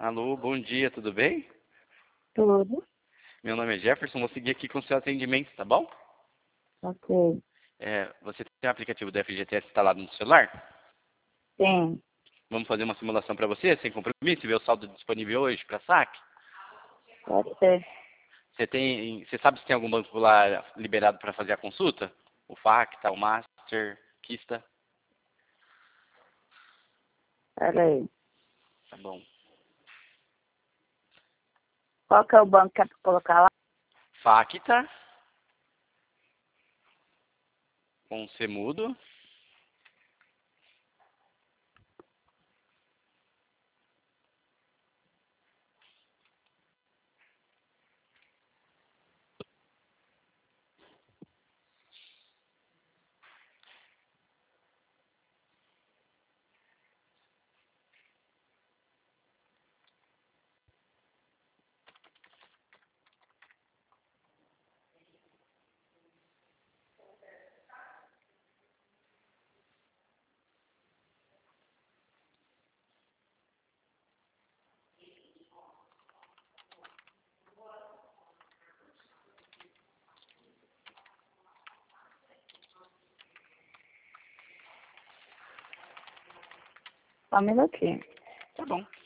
Alô, bom dia, tudo bem? Tudo. Meu nome é Jefferson, vou seguir aqui com o seu atendimento, tá bom? Ok. Você tem o aplicativo do FGTS instalado no celular? Tem. Vamos fazer uma simulação para você, sem compromisso, e ver o saldo disponível hoje para saque? Pode ser. Você sabe se tem algum banco lá liberado para fazer a consulta? O Facta, o Master, Kista? Pera aí. Tá bom. Qual que é o banco que é pra colocar lá? Facta, com C mudo. Só um minutinho. Tá bom.